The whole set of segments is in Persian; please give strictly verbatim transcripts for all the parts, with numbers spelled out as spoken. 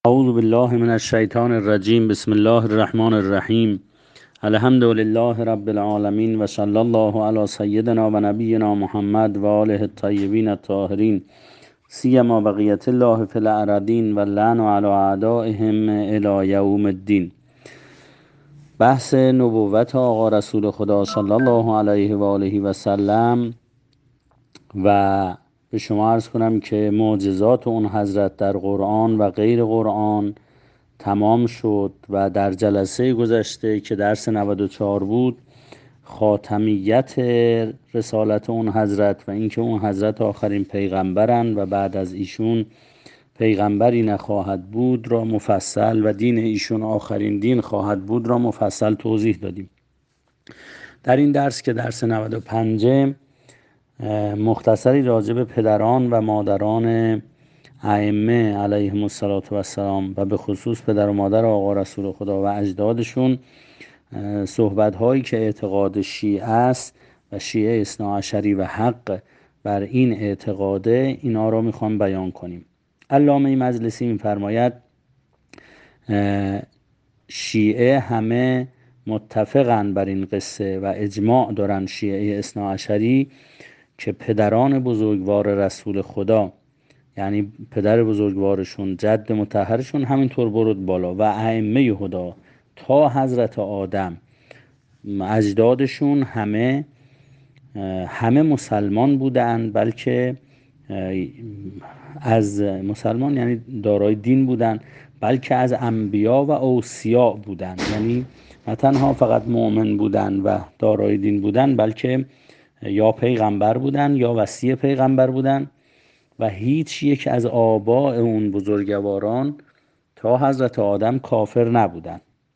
اعوذ بالله من الشیطان الرجیم. بسم الله الرحمن الرحیم. الحمد لله رب العالمین و صلی الله علی سیدنا و نبینا محمد و آله الطیبین الطاهرین، سیما بقیت الله فی الارضین و لعن علی اعدائهم الی یوم الدین. بحث نبوت آقا رسول خدا صلی الله علیه و آله و سلم و به شما عرض کنم که معجزات اون حضرت در قرآن و غیر قرآن تمام شد و در جلسه گذشته که درس نود و چهار بود، خاتمیت رسالت اون حضرت و اینکه اون حضرت آخرین پیغمبرن و بعد از ایشون پیغمبری نخواهد بود را مفصل و دین ایشون آخرین دین خواهد بود را مفصل توضیح دادیم. در این درس که درس نود و پنج مختصری راجع به پدران و مادران ائمه علیهم السلام و به خصوص پدر و مادر آقا رسول خدا و اجدادشون صحبت هایی که اعتقاد شیعه است و شیعه اثناعشری و حق بر این اعتقاده، اینا را میخوام بیان کنیم. علامه مجلسی میفرماید شیعه همه متفقن بر این قصه و اجماع دارن شیعه اثناعشری که پدران بزرگوار رسول خدا، یعنی پدر بزرگوارشون، جد مطهرشون، همینطور برد بالا و ائمه هدا تا حضرت آدم اجدادشون همه همه مسلمان بودند، بلکه از مسلمان یعنی دارای دین بودند، بلکه از انبیا و اوصیا بودند، یعنی نه تنها فقط مؤمن بودند و دارای دین بودند، بلکه یا پیغمبر بودند یا وصی پیغمبر بودند و هیچ یک از آباء اون بزرگواران تا حضرت آدم کافر نبودن.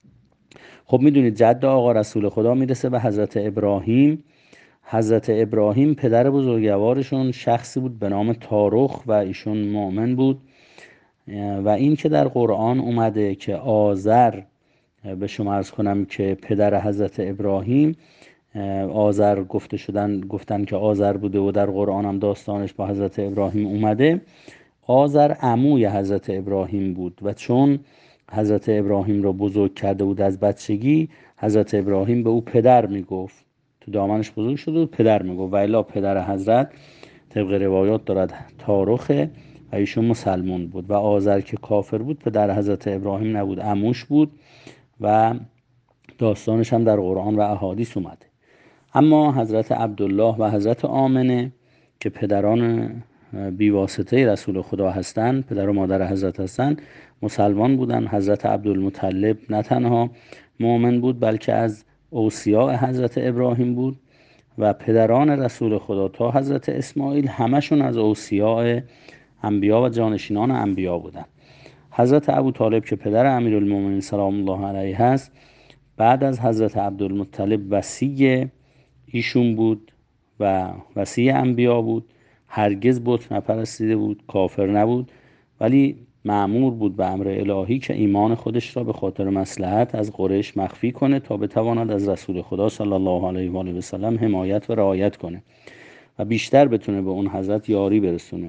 خب میدونید جد آقا رسول خدا میرسه به حضرت ابراهیم. حضرت ابراهیم پدر بزرگوارشون شخصی بود به نام تارخ و ایشون مؤمن بود و این که در قرآن اومده که آزر، به شما عرض کنم که پدر حضرت ابراهیم آزر گفته شدن گفتن که آزر بوده و در قرآن هم داستانش با حضرت ابراهیم اومده. آزر عموی حضرت ابراهیم بود و چون حضرت ابراهیم را بزرگ کرده بود از بچگی، حضرت ابراهیم به او پدر میگفت، تو دامنش بزرگ شده بود پدر میگفت، و الا پدر حضرت طبق روایات دارد تارخه و ایشون مسلمان بود و آزر که کافر بود پدر حضرت ابراهیم نبود، عموش بود و داستانش هم در قرآن و احادیث اومده. اما حضرت عبدالله و حضرت آمنه که پدران بیواسطه رسول خدا هستند، پدر و مادر حضرت هستند، مسلمان بودن. حضرت عبدالمطلب نه تنها مؤمن بود بلکه از اوصیاء حضرت ابراهیم بود و پدران رسول خدا تا حضرت اسماعیل همشون از اوصیاء انبیا و جانشینان انبیا بودن. حضرت ابوطالب که پدر امیرالمومنین سلام الله علیه هست، بعد از حضرت عبدالمطلب وصی ایشون بود و وصی انبیا بود، هرگز بت نپرستیده بود، کافر نبود، ولی مأمور بود به امر الهی که ایمان خودش را به خاطر مصلحت از قریش مخفی کنه تا بتواند از رسول خدا صلی الله علیه و آله و سلم حمایت و رعایت کنه و بیشتر بتونه به اون حضرت یاری برسونه.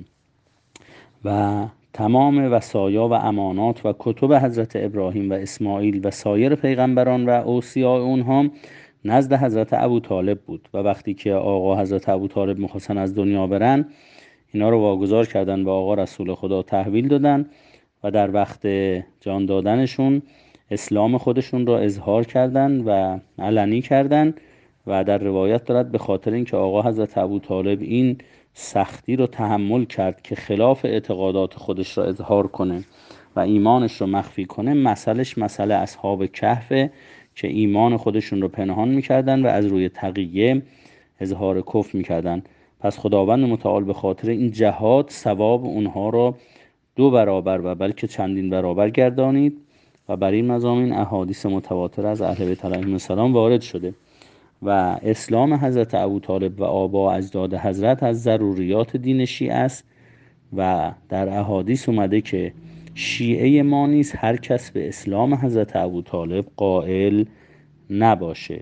و تمام وصایا و امانات و کتب حضرت ابراهیم و اسماعیل و سایر پیغمبران و اوصیاء اونها نزد حضرت ابوطالب بود و وقتی که آقا حضرت ابوطالب میخواستن از دنیا برن، اینا رو واگذار کردن و آقا رسول خدا تحویل دادن و در وقت جان دادنشون اسلام خودشون را اظهار کردن و علنی کردن و در روایت دارد به خاطر اینکه آقا حضرت ابوطالب این سختی رو تحمل کرد که خلاف اعتقادات خودش را اظهار کنه و ایمانش رو مخفی کنه، مثلش مثل اصحاب کهف که ایمان خودشون رو پنهان میکردن و از روی تقیه اظهار کفر میکردن. پس خداوند متعال به خاطر این جهاد ثواب اونها را دو برابر و بلکه چندین برابر گردانید و بر این مضامین احادیث متواتر از اهل بیت علیهم السلام وارد شده و اسلام حضرت ابوطالب و آبا اجداد حضرت از ضروریات دین شیعه است و در احادیث اومده که شیعه ما نیز هر کس به اسلام حضرت ابوطالب قائل نباشه.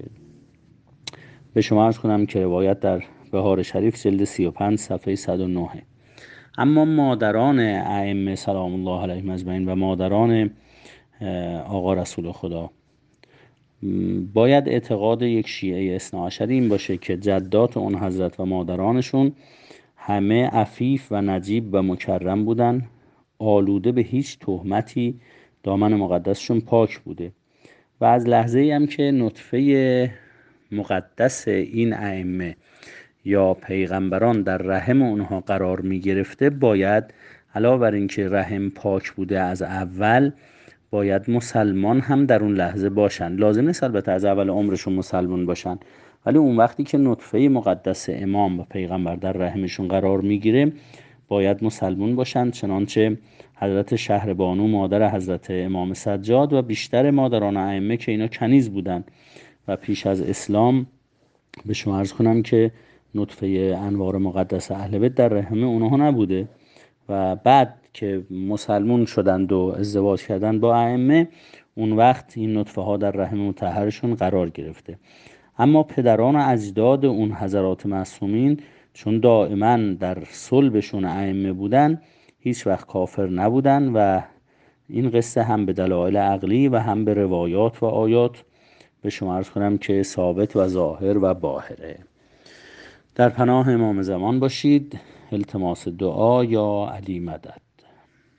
به شما عرض کنم که روایت در بهار شریف جلد سی و پنج صفحه صد و نه. اما مادران ائمه سلام الله علیهم اجمعین و مادران آقا رسول خدا، باید اعتقاد یک شیعه اثناعشری این باشه که جدات اون حضرت و مادرانشون همه عفیف و نجیب و مکرم بودن، آلوده به هیچ تهمتی، دامن مقدسشون پاک بوده و از لحظه ای هم که نطفه مقدس این ائمه یا پیغمبران در رحم اونها قرار می گرفته، باید علاوه بر این که رحم پاک بوده از اول، باید مسلمان هم در اون لحظه باشن. لازم نیست البته از اول عمرشون مسلمان باشن، ولی اون وقتی که نطفه مقدس امام و پیغمبر در رحمشون قرار میگیره باید مسلمان باشن، چنانچه حضرت شهربانو مادر حضرت امام سجاد و بیشتر مادران ائمه که اینا کنیز بودن و پیش از اسلام به شما عرض کنم که نطفه انوار مقدس اهل بیت در رحم اونها نبوده و بعد که مسلمون شدند و ازدواج کردند با ائمه، اون وقت این نطفه ها در رحم مطهرشون قرار گرفته. اما پدران و اجداد اون حضرات معصومین چون دائما در صلبشون ائمه بودن، هیچ وقت کافر نبودن و این قصه هم به دلایل عقلی و هم به روایات و آیات به شما عرض کنم که ثابت و ظاهر و باهره. در پناه امام زمان باشید. التماس دعا یا علی مدد.